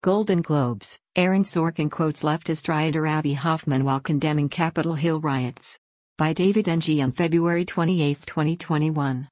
Golden Globes, Aaron Sorkin quotes leftist rioter Abbie Hoffman while condemning Capitol Hill riots. By David Ng on February 28, 2021.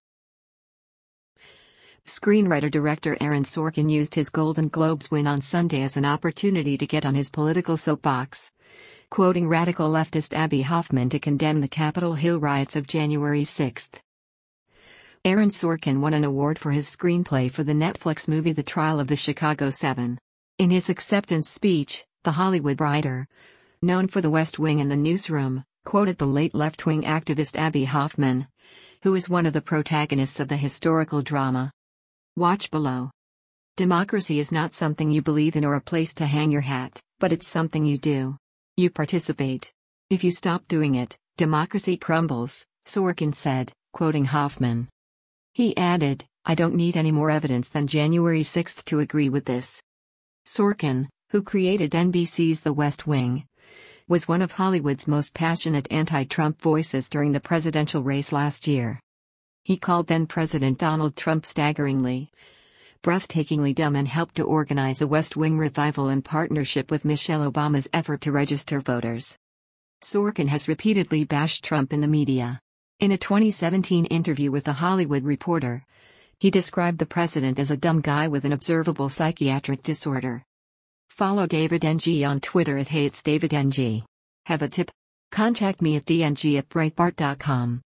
Screenwriter-director Aaron Sorkin used his Golden Globes win on Sunday as an opportunity to get on his political soapbox, quoting radical leftist Abbie Hoffman to condemn the Capitol Hill riots of January 6. Aaron Sorkin won an award for his screenplay for the Netflix movie The Trial of the Chicago 7. In his acceptance speech, the Hollywood writer, known for The West Wing and The Newsroom, quoted the late left-wing activist Abbie Hoffman, who is one of the protagonists of the historical drama. Watch below. Democracy is not something you believe in or a place to hang your hat, but it's something you do. You participate. If you stop doing it, democracy crumbles, Sorkin said, quoting Hoffman. He added, "I don't need any more evidence than January 6 to agree with this." Sorkin, who created NBC's The West Wing, was one of Hollywood's most passionate anti-Trump voices during the presidential race last year. He called then-President Donald Trump staggeringly, breathtakingly dumb and helped to organize a West Wing revival in partnership with Michelle Obama's effort to register voters. Sorkin has repeatedly bashed Trump in the media. In a 2017 interview with The Hollywood Reporter, he described the president as a dumb guy with an observable psychiatric disorder. Follow David Ng on Twitter at @HeyIt'sDavidNG. Have a tip? Contact me at dng@breitbart.com.